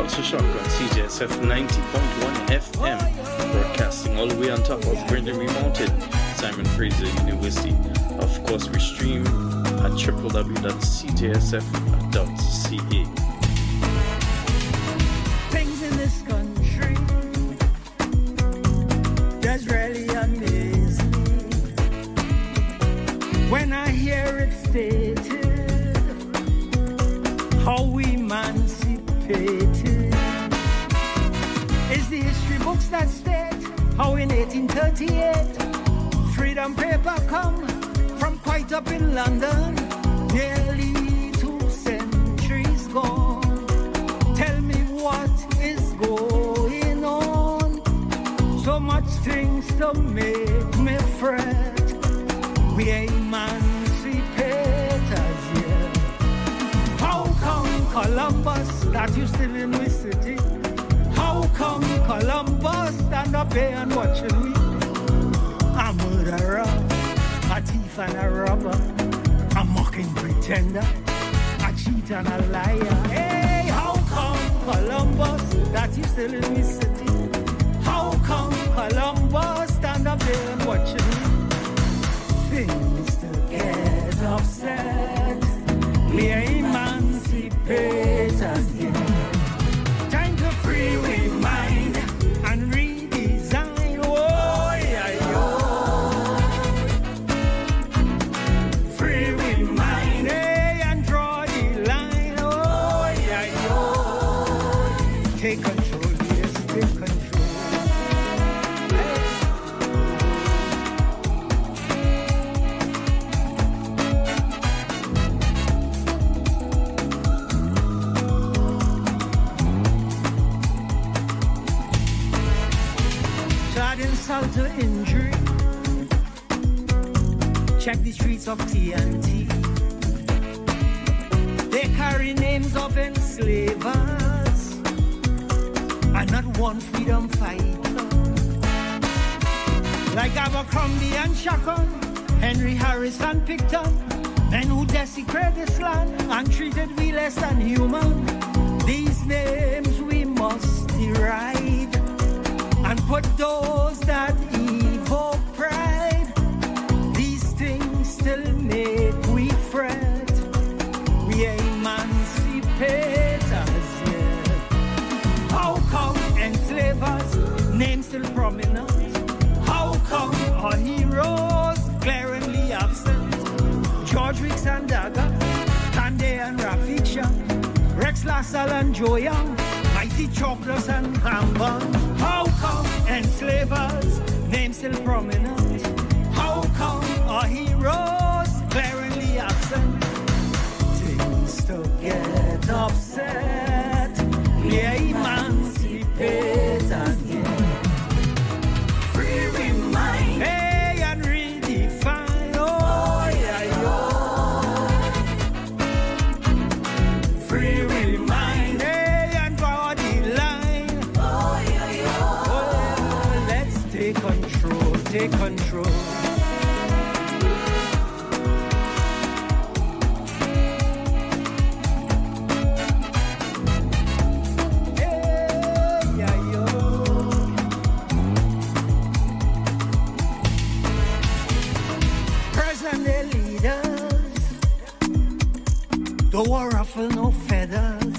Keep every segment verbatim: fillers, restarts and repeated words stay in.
Culture Shock on C J S F ninety point one F M, broadcasting all the way on top of Greenery Mountain, Simon Fraser University. Of course, we stream at w w w dot c j s f dot c a. Things in this country that's really amazing when I hear it stated how we emancipated. It's the history books that state how in eighteen thirty-eight freedom paper come from quite up in London, nearly two centuries gone. Tell me what is going on? So much things to make me fret. We are emancipators, yeah. How come Columbus that you still in my city? How come Columbus stand up here and watching me? A murderer, a thief and a robber, a mocking pretender, a cheat and a liar. Hey, how come Columbus that you still in my city? How come Columbus stand up there and watching me? Things to get upset. We are emancipators, yeah. Time to free we mind and redesign. Oh, yeah, yeah. Free we mind, hey, and draw the line. Oh, yeah, yeah. Take control, yes, take control. Insult to injury. Check the streets of T N T. They carry names of enslavers and not one freedom fighter. Like Abercrombie and Shackle, Henry Harris and Picton, men who desecrate this land and treated we less than human. These names we must deride and put those that evoke pride. These things still make we fret. We are emancipators, yeah. How come enslavers' names still prominent? How come our heroes glaringly absent? George Wicks and Dagger, Kande and Rafik, Rex Lassell and Joe Young, Mighty Chokras and Hamban. How come enslavers' names still prominent? How come our heroes glaringly absent? Things to get upset. We are emancipators, yeah. Free we mind, hey, and redefine. Oh, yeah, yeah. Free we mind, hey, and draw the line. Oh, yeah, yeah. Oh, let's take control, take control. Don't ruffle no feathers,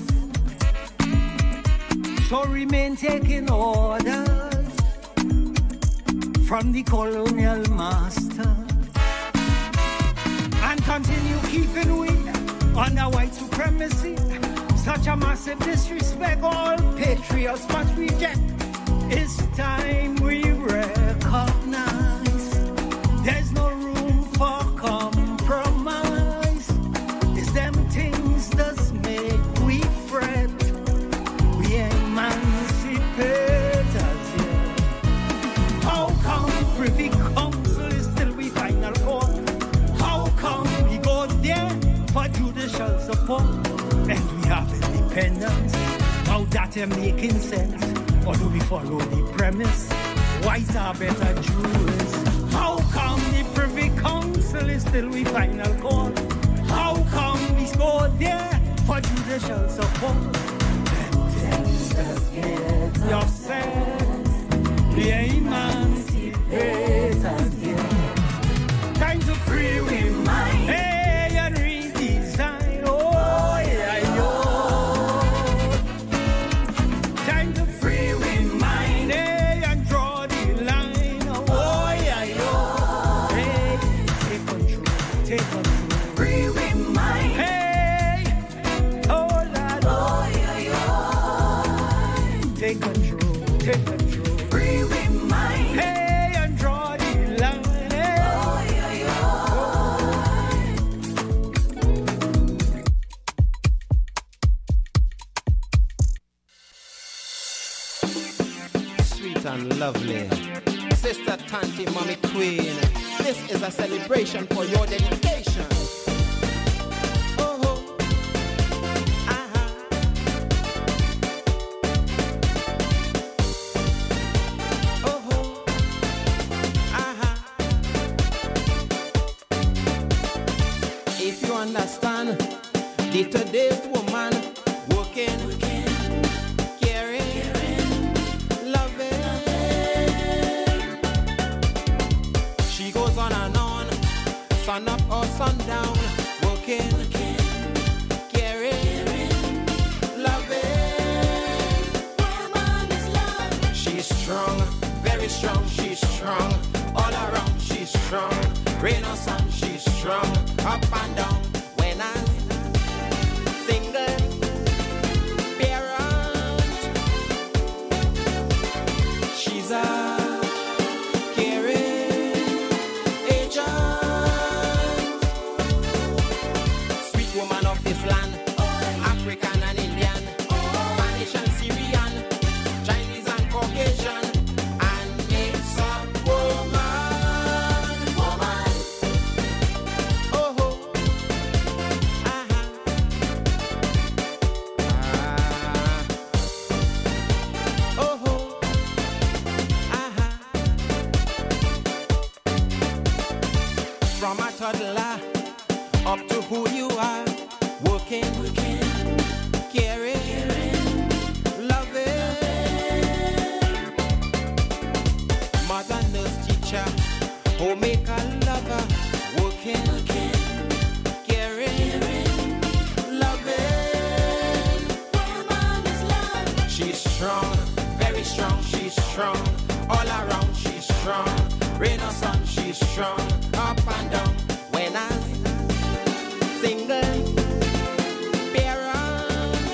so remain taking orders from the colonial master and continue keeping we under white supremacy. Such a massive disrespect all patriots must reject. It's time we recognize there's no room for compromise. It's them things that make we fret. We emancipators, yeah. How come Privy Council is still we final court? How come we go there for judicial support? And we have independence. Now that ain't making sense. Or do we follow the premise? Whites are better Jews. How come the Privy Council is still we final court? How come we go there for judicial support? Them things take control, take control. Free with mind. Hey, and draw the line. Hey. Oh, yeah, yeah. Sweet and lovely. Sister, Tanti, Mommy, Queen. This is a celebration for your dedication. Understand the today's woman working, working caring, caring, loving. She goes on and on, sun up or sundown, working, working caring, caring, loving. Woman is love. She's strong, very strong. She's strong all around. She's strong, rain or sun. She's strong up and down. When I'm single parent, she's a caring agent. Sweet woman of this land, African and Indian, Spanish and Syrian, Chinese and Caucasian, and mix up woman, woman. Oh, from a toddler up to who you are, working, working caring, caring, loving. Mother, nurse, teacher, homemaker, lover, working, working caring, caring, loving. Woman is love. She's strong, very strong. She's strong all around. She's strong, rain or sun. She's strong up and down. When I'm single parent,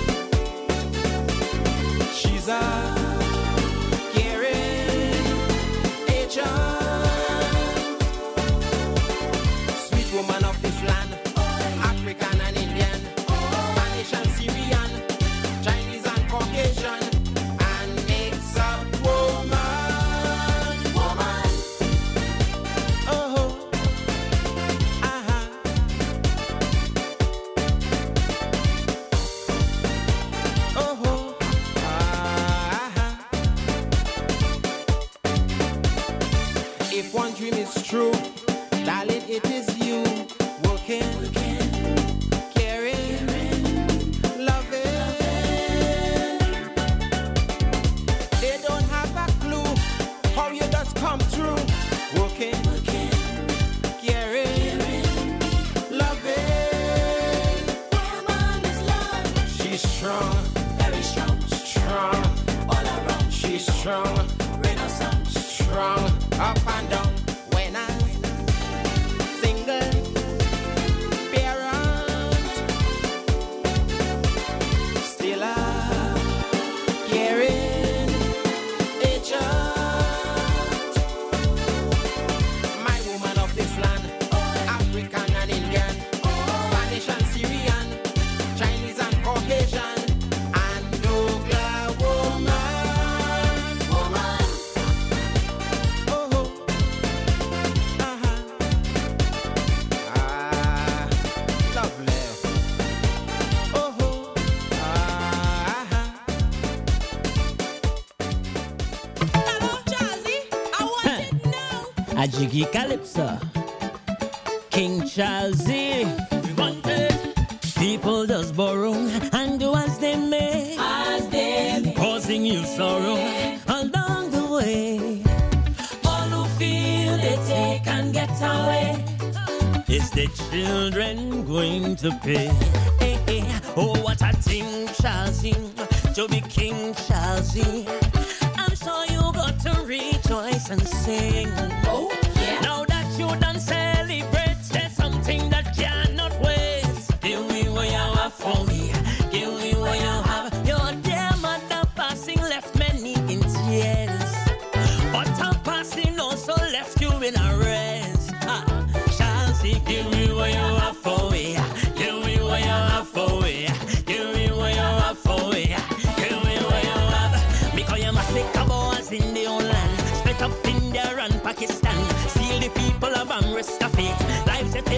she's a caring agent. Sweet woman of this land, African and Indian, Spanish and Syrian, Chinese and Caucasian, and mix up woman, woman. Oh, aha. Oh, aha. If one dream is true, darling, it is you. Working, working caring, caring, loving. They don't have a clue how you just come through. Working, working caring, caring, loving. Woman is love. She's strong, very strong, strong all around. She's strong, rain or sun, strong up and down. When I'm single parent, still a caring agent. My woman of this land, African and Indian, Spanish and Syrian, Chinese and Caucasian, and Douglas woman, woman. Oh, aha. Ah, lovely. Oh, aha. Hello, Jazzy. I want it now. A jiggy calypso, King Charlesy. We wanted people just borrow and do as they may, As they may. causing you sorrow along the way. All who feel they take and get away. Is the children going to pay? Hey, hey. Oh, what a thing, Charlesy, to be King Charlesy. I'm sure you got to rejoice and sing. Oh, yeah. Now that you done celebrate, there's something that cannot wait. Give me what you have for me. Give me what you have. Your dear mother passing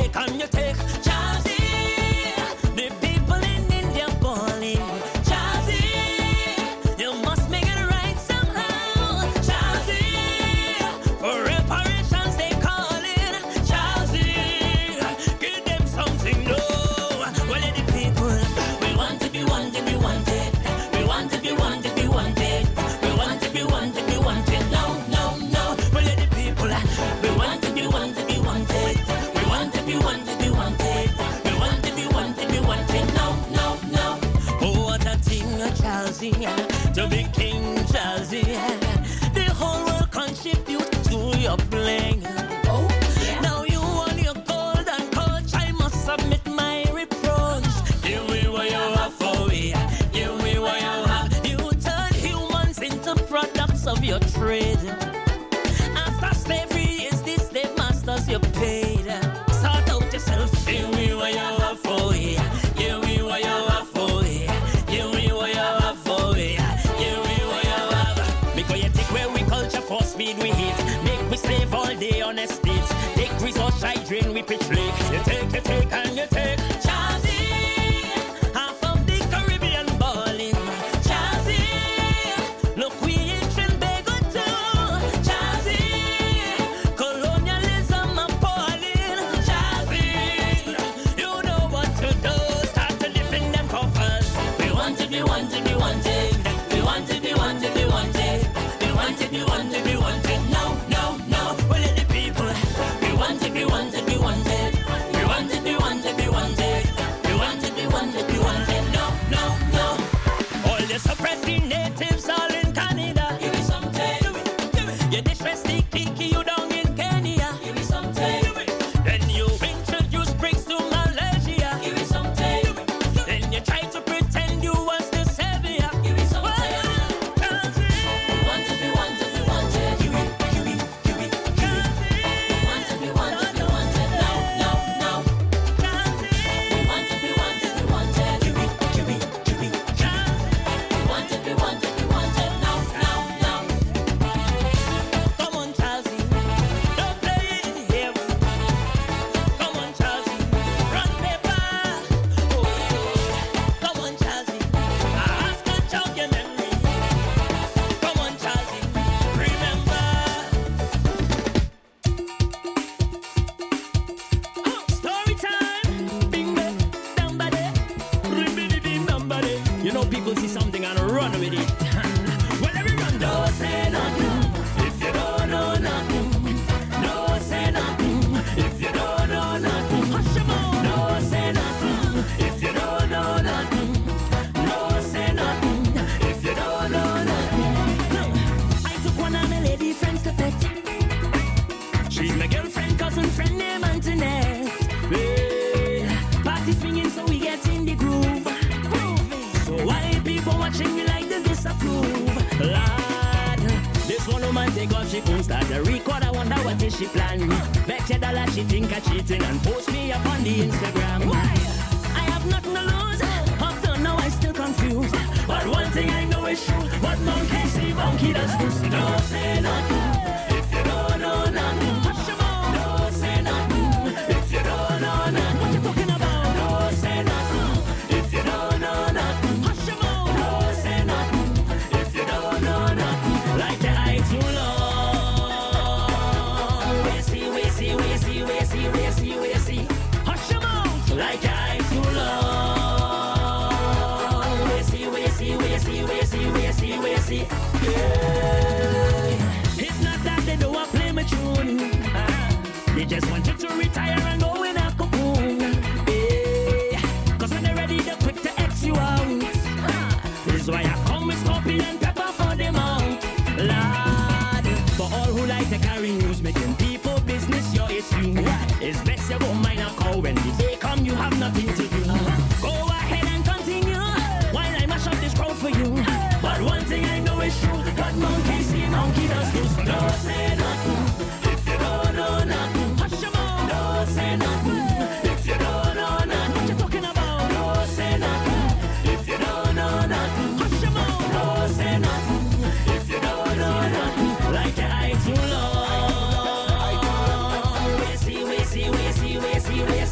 take and you take. Jazzy, the people in India balling. Jazzy, you must make it right somehow. Jazzy, for reparations they calling. Jazzy, give them something new. Well, the people, we want to be wanted, we wanted. We want to be wanted, we wanted. We want to be wanted, we wanted. No, no, no. Well, the people, we want to be wanted, we wanted. We want to be wanted, we wanted. We want to be wanted, we wanted. No, no, no. Oh, what a thing, Chelsea, to be King Chelsea. The whole world contribute to your bling. Oh, yeah. Now you want your golden coach, I must submit my reproach. Give me what you have for me. Give me what you have. You turn humans into products of your trade. After slavery is the slave masters you paid. Sort out yourself. Give me what you have for me. Give me what you have for me. Give me what you have for me. Give me what you have. Because you take where we culture for speed we hit. Make we slave all day on estates. Take resource I drain we pitch lake. You take, you take and you take. Jazzy, half of the Caribbean balling. Jazzy, look we in Trinbago too. Jazzy, colonialism appalling. Jazzy, you know what to do. Start to dip in them coffers. We want to be wanted, we wanted. We want to be wanted, we wanted. We want to be wanted, we wanted. No, no, no. Well, let the people. We want to be wanted, we wanted. We want to be wanted, we wanted. We want to be wanted, we wanted. No, no, no. All the suppressing natives all in Canada. Give me something. You disrespect the Kiki, you down in Kenya. Give me something. Then you introduce bricks to Malaysia. Give me something. Then you try to pretend you was the savior. Give me something. We want to be wanted, we wanted. Give me, give me, give me, give me. We want to be wanted, we wanted. No, no, no. We want to be wanted, we wanted. Give me, give me, give me, give me. We want to be wanted, we wanted. No, no, no. Come on, Chelsea, don't play it here. Come on, Chelsea, run paper. Oh, come on, Chelsea, I have to jog your memory. Come on, Chelsea, remember. Story time. Bing bang, down by there. Ribbidi bing down by there. You know people see something and run with it. Well, everyone don't say nothing if you don't know nothing. No say nothing if you don't know nothing. Hush 'em all. No say nothing if you don't know nothing. No say nothing if you don't know nothing. No. I took one of my lady friends to pet. She's my girlfriend, cousin, friend named Antoinette. Hey, party swinging so we get in the groove. So why people watching me like they disapprove? Lord, this one woman take off she phone start to record. I wonder what is she plan. Bet your dollar she think I cheating and post me up on the Instagram. Why? I have nothing to lose. Up till now I still confused. But one thing I know is true. What monkey see, monkey does do. So don't say nothing if you don't know nothing. Hush 'em all. Don't say nothing if you don't know nothing. What you talking about? Don't say nothing if you don't know nothing. Hush 'em all. Don't say nothing if you don't know nothing. Like the eye too long. We see, we see, we see, we see, we see, we see. Hush 'em out. Like the eye too long. We see, we see, we see, we see, we see, we see. Yeah. It's not that they don't want to play my tune. Ah. They just want you to retire and go in a cocoon. Yeah. Cause when they're ready, they're quick to X you out. Ah. This is why I come with scorpion and pepper for them out. Lord, for all who like to carry news, making people business your issue. It's best you won't mind a call when the day come you have nothing to do. Go ahead and continue while I mash up this crowd for you. But one thing I know is true. What monkey see, monkey does do. So don't say nothing if you don't know nothing. Hush 'em all. Don't say nothing if you don't know nothing. What you talking about? Don't say nothing if you don't know nothing. Hush 'em all. Don't say nothing if you don't know nothing. Like the eye too long. We see, we see, we see, we see, we see.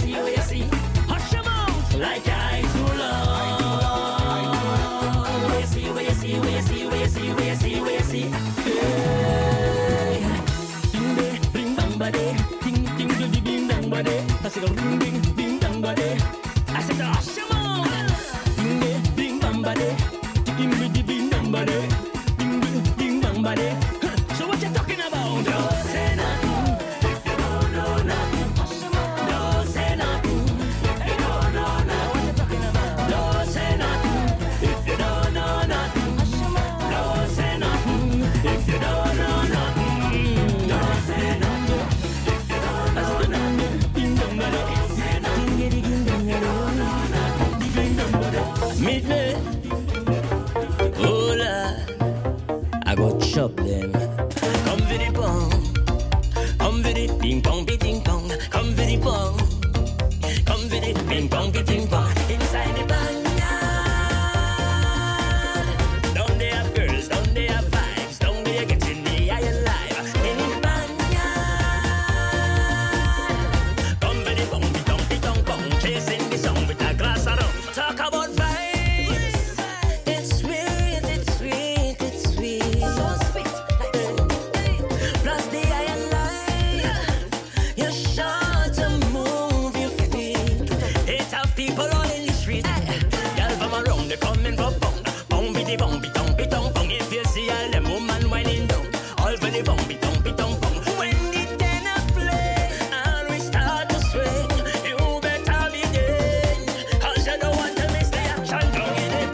see, we see, we see, we see, we see. Hey. Ding de, ding dong body, ding ding ding ding ding dong body. I said ding ding ding dong body. I said oh, come on. Ding de, ding dong body, ding ding ding ding dong body, ding ding ding dong body. So what you talking about? Don't say nothing if you don't know nothing. Don't say nothing if you don't know nothing. What you talking about? Don't say nothing if you don't know nothing. Don't say nothing if you don't know nothing. Don't say nothing if you don't know nothing. Ding dong body, ding ding ding dong body, ding dong body. Meet me, oh Lord, I go chop them. Come for the pong, come for the ping pong, ping pong. Come for the pong, come for the ping pong, ping pong. Inside the backyard, down there have girls, down there have vibes, down there getting the iron life. In the backyard, come for the pong, ping pong, pong, chasing the song with a glass of rum. Talk about vibes, it's sweet, it's sweet, it's sweet, so sweet. Plus the iron life, you're sure to move your feet. Eight of people all in the street, girl from around they coming for bong, bong bitty bong, bitong bitong bong. If you see all them woman whining down, all for the bong, bitong bitong bong. When the tenor play and we start to swing, you better be there, 'cause you don't want to miss the action down in the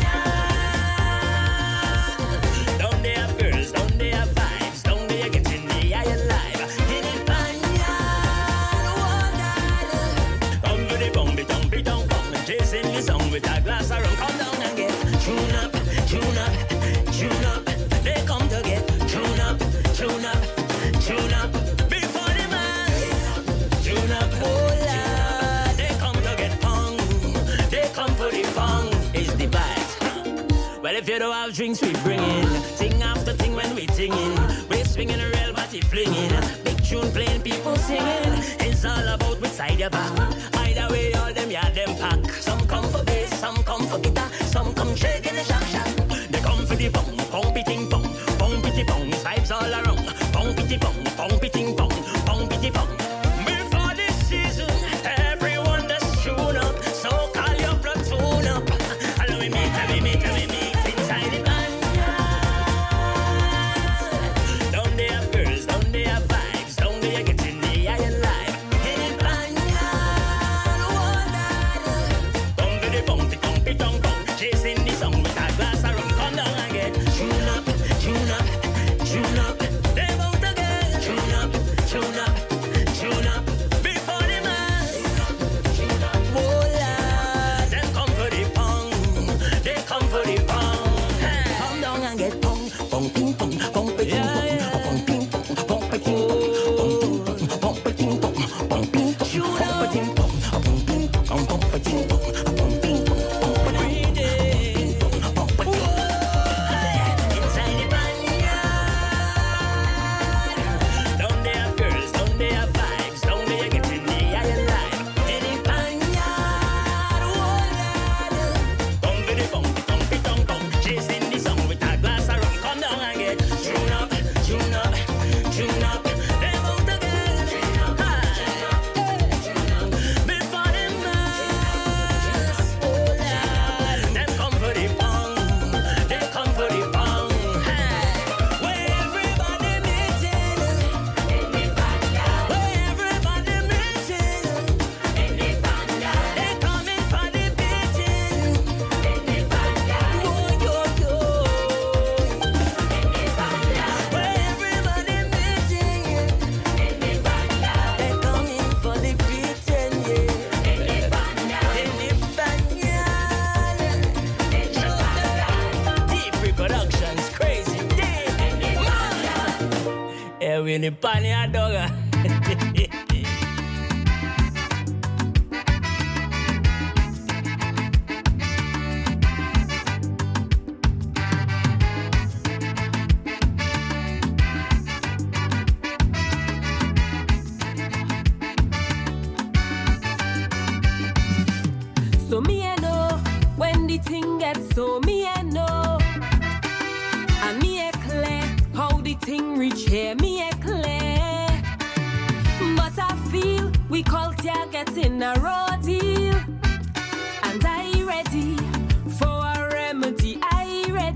backyard. Down there have girls, down there have vibes, down there getting the iron life. In the backyard, one night, come for the bong, bitong bitong bong, chasing the song with a glass of rum. Come down and get tune up, tune up, tune up. They come to get tune up, tune up, tune up. Before the man, tune up, oh Lord. They come to get pong, they come for the pong. It's the vibes. Well, if you don't have drinks, we bring in. Ting after ting when we tingin'. We swinging a real body flinging. Big tune playing, people singing. It's all about which side you back. Either way, all them yeah them pack. Some come for bass, some come for guitar, some come shaking the shack shack. They come for the pong, pong pitting pong, pong pitty pong. Vibes all around. Pong pitty pong, pong pitting pong, pong pitty pong. Before this season, everyone just tune up. So call your platoon up. Allow me meet, let me meet, let me meet inside the backyard. Down there have girls, down there have vibes, down there getting the iron life. In the backyard, one night, come for the bong, pitong, pitong, bong, chasing the song with a glass of rum. Come down and get tune up, tune up, tune up. They bout to get tune up, tune up, tune up. Before the man, oh Lord, them come for the pong, they come for the pong. Come down and get pong, pong ping pong, pong ping pong, pong ping pong, pong ping pong, pong ping pong, pong ping pong, pong ping pong, pong ping pong, pong ping pong, pong ping pong, pong ping pong, pong ping pong. Inside the backyard, down there have girls, down there have vibes, down there getting the iron life. In the backyard, oh Lord, come for the bong, pitong, pitong, bong, chasing the song with a glass of rum. Come down and get tune up, tune up, tune up. They bout to get before the mass, oh Lord. Them come for the pong, they come for the pong. Where everybody meeting in the backyard, where everybody meeting in the backyard. They coming for the beating in the backyard. Oh yo yo, in the backyard. Where everybody meeting in the backyard. They coming for the beating, yeah. In the backyard, in the backyard, in the backyard. Deep reproductions, crazy deep, man. Yeah, we in the backyard, dogga. So me I know when the thing gets so me I know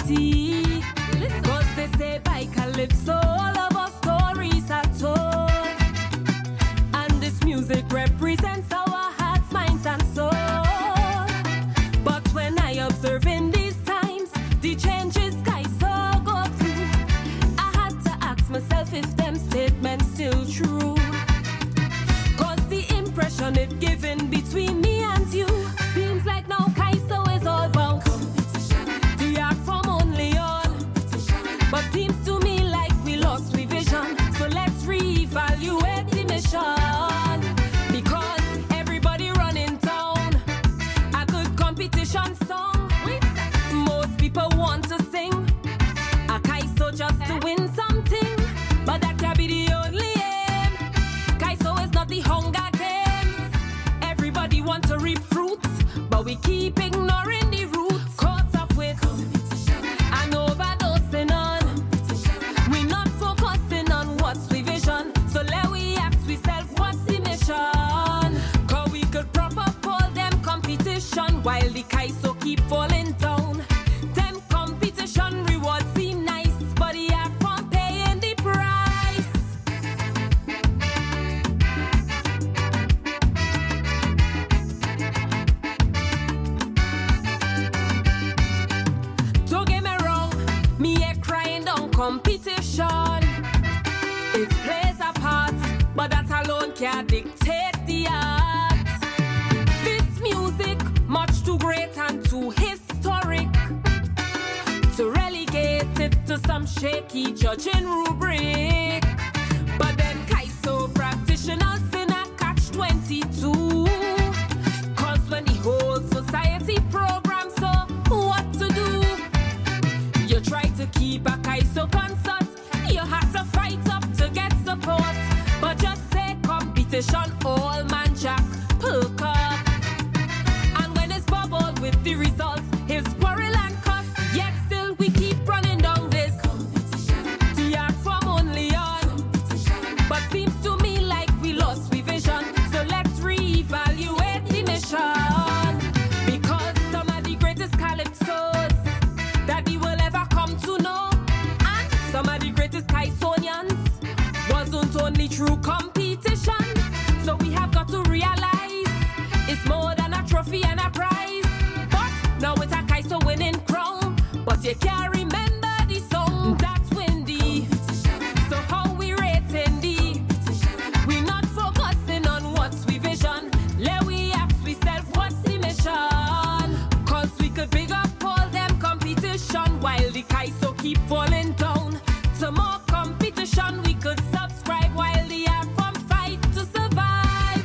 unity. Cause they say by Calypso, all of our stories are told. And this music represents our hearts, minds, and soul. But when I observe in these times, the changes guys so go through, I had to ask myself if them statements still true. Cause the impression it given between me and you seems like now Kaiso is all about the art form only on. But seems to me like we lost we vision. So let's reevaluate the mission. Because everybody running town, a good competition song. Most people want to sing a Kaiso just to win something, but that can't be the only aim. Kaiso is not the Hunger Games. Everybody want to reap fruit, but we keep ignoring the roots. Caught up with and overdosing on. We not focusing on what's we vision. So let we ask ourselves what's the mission. Cause we could prop up all them competition while the Kaiso keep falling down. Them competition rewards seem nice, but the art form paying the price. Don't get me wrong, me a crying down competition. It plays a part, but that alone can't dictate the art. This music, much too great and too historic to relegate it to some shaky judging rubric. But then Kaiso practitioners in a catch twenty-two. Cause when the whole society programs so what to do, you try to keep a Kaiso concert, you have to fight up to get support. But just say competition, all man jack, perk up. And when it's bubbled with the results, his quarrel and cuss, yet still we keep running down this the art form only on. But seems to me like we lost we vision. So let's reevaluate the mission. Because some of the greatest calypsos that we will ever come to know, and some of the greatest Kaisonians, wasn't only true competition. So we have got to realize it's more than a trophy and a prize. But now it's a Kaiso winning crown, but you can't remember the song that's windy. So how we rating the? We not focusing on what's we vision. Let we ask ourselves what's the mission. Cause we could big up all them competition while the Kaiso keep falling down. To more competition we could subscribe while the art form fight to survive.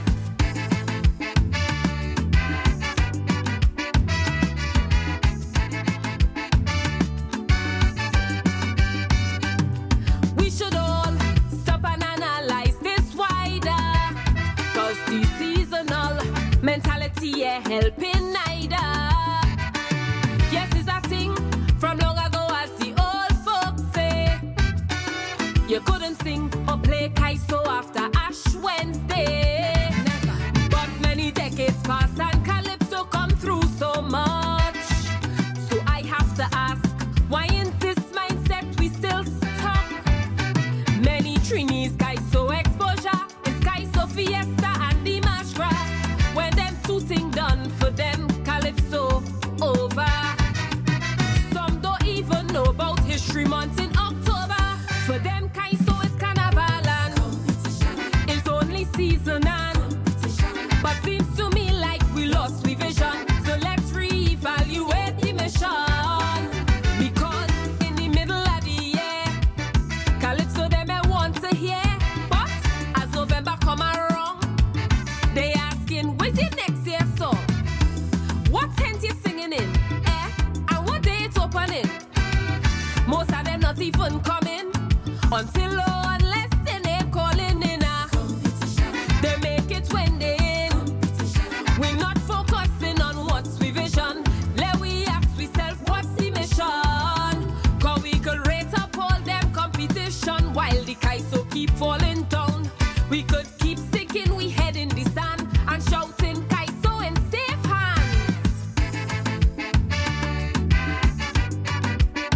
We should all stop and analyze this wider. Cause the seasonal mentality yeah helping neither. Yes, it's a thing from long ago as the old folks say. You couldn't sing or play Kaiso after Ash Wednesday. Never. But many decades pass and Calypso come through so much. So I have to ask, why in this mindset we still stuck? Many Trinis Kaiso exposure is Kaiso Fiesta and the Mashra. When them two things done for them, Calypso over. Some don't even know about history months in October. For them, Kaiso is carnival and it's only season and. But seems to me like we lost we vision. So let's reevaluate the mission. Because in the middle of the year, Calypso they may want to hear. But as November come around, they asking, where's your next year song? What tent you singing in? Eh? And what day it's opening? Most of them not even coming until or unless they name calling in a. They make it when they in. We not focusing on what's we vision. Let we ask ourselves what's the mission. Cause we could rate up all them competition while the Kaiso keep falling down. We could keep sticking we head in the sand and shouting Kaiso in safe hands.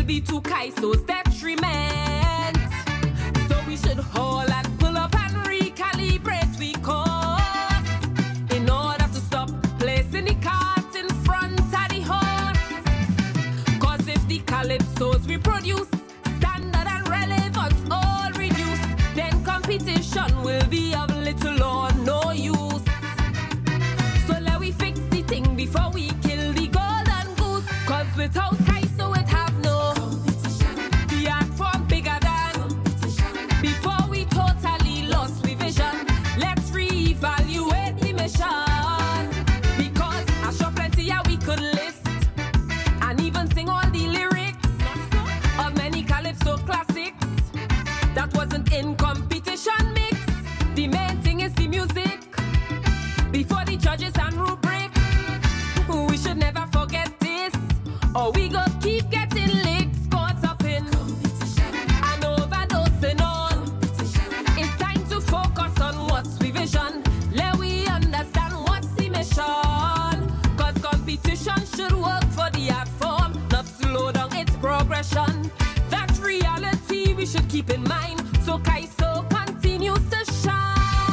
be two Kaisos detriment. So we should haul and pull up and recalibrate we course in order to stop placing the cart in front of the horse. Cause if the calypsos we produce standard and relevance all reduce, then competition will be of little or no use. So let we fix the thing before we kill the golden goose. Cause without Kaiso it have no competition. The art form bigger than competition. Before we totally lost we vision, let's reevaluate the mission. Because I sure plenty how we could list and even sing all the lyrics of many calypso classics that wasn't in competition mix. The main thing is the music before the judges and rubric. We should never forget this, or we go keep getting licks caught up in competition and overdosing on competition. It's time to focus on what's we vision. Let we understand what's the mission. Cause competition should work for the art form, not slow down its progression. That reality we should keep in mind, so Kaiso continues to shine.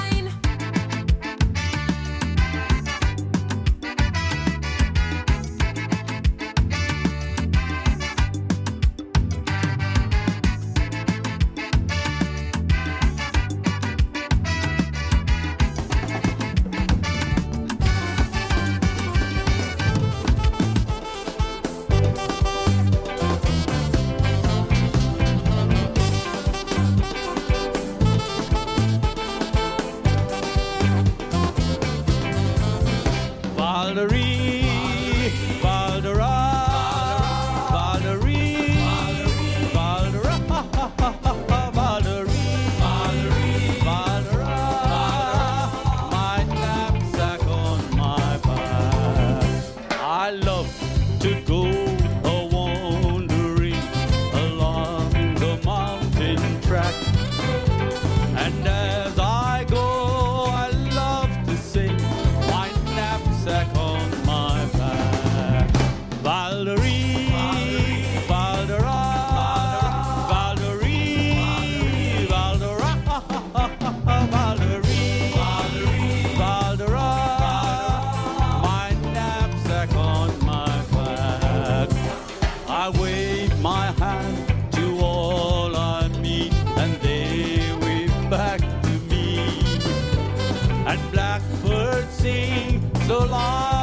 Valerie, Valdera, Valerie, Valdera, Valerie, Valdera, my knapsack on my back. I love to go a-wandering along the mountain track, and as I go I love to sing my knapsack on my back. Valerie, Valdera, Valerie, Valdera, Valerie, Valdera, my knapsack on my back. I wave my hand to all I meet, and they wave back to me. And blackbirds sing so long